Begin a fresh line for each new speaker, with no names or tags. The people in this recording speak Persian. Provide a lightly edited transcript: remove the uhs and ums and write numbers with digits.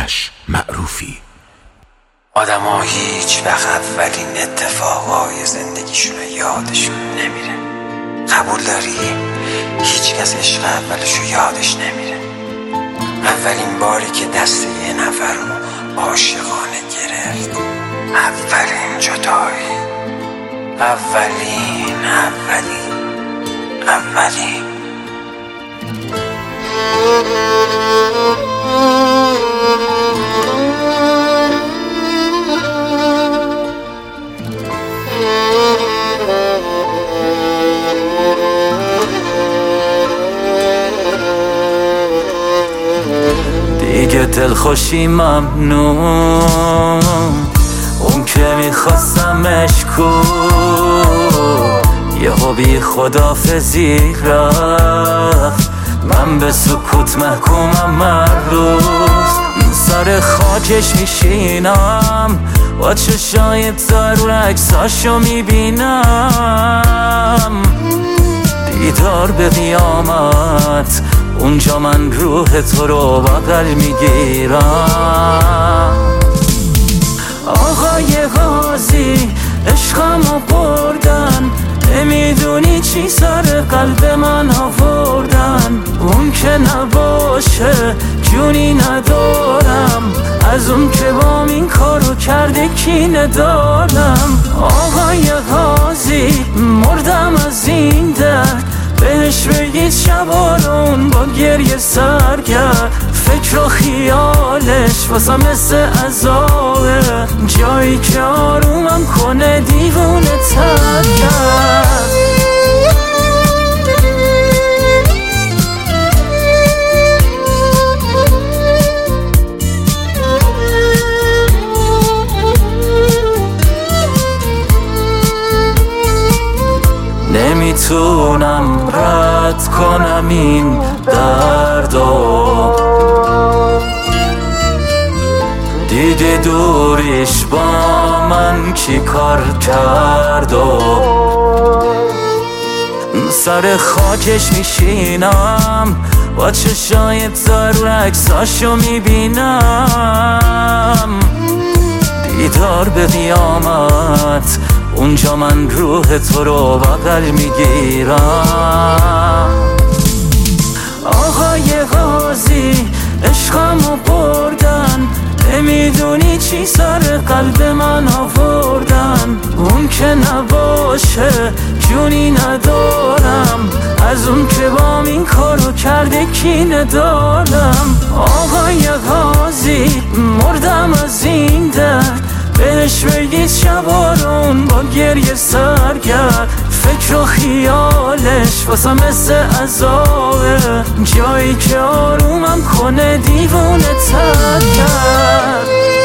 آرش معروفی.
آدم هیچ وقت اولین اتفاقای زندگیشون یادشون نمیره. قبول داری؟ هیچ کس عشق اولشو یادش نمیره. اولین باری که دست یه نفر رو عاشقانه گرفت، اولین جدایی، اولین
دیگه دلخوشی ممنون، اون که میخواستمش کو یهو بی خدافزی رفت. من به سکوت محکومم هر روز، سر خاکش میشینم با چشای تر عکساشو میبینم. دیدار به قیامت، اونجا من روح تو رو بغل میگیرم. آقای غازی عشقمو بردن، نمیدونی چی سر قلب من آوردن. اون که نباشه جونی ندارم، از اون که با این کارو کرده کینه دارم. آقای غازی مردم از این درد، بهش بگید شبارون با گریه سرگرد. فکر و خیالش واسه مثل عذابه، جایی که آرومم کنه دیوونه تر کرد. نمیتونم رد کنم این دردو، دیدی دوریش با من چی کار کرد و سر خاکش میشینم با چشای تر عکساشو میبینم. دیدار به قیامت، اونجا من روح تو رو بغل میگیرم. آقای غازی عشقمو بردن، نمیدونی چی سر قلب من آوردن. اون که نباشه جونی ندارم، از اون که با این کارو کرده کینه دارم. آقای غازی مردم از این درد، بهش بگید شبارون با گریه سرگرد. فکر و خیالش واسه مثل عذابه، جایی که آرومم کنه دیوونه تر کرد.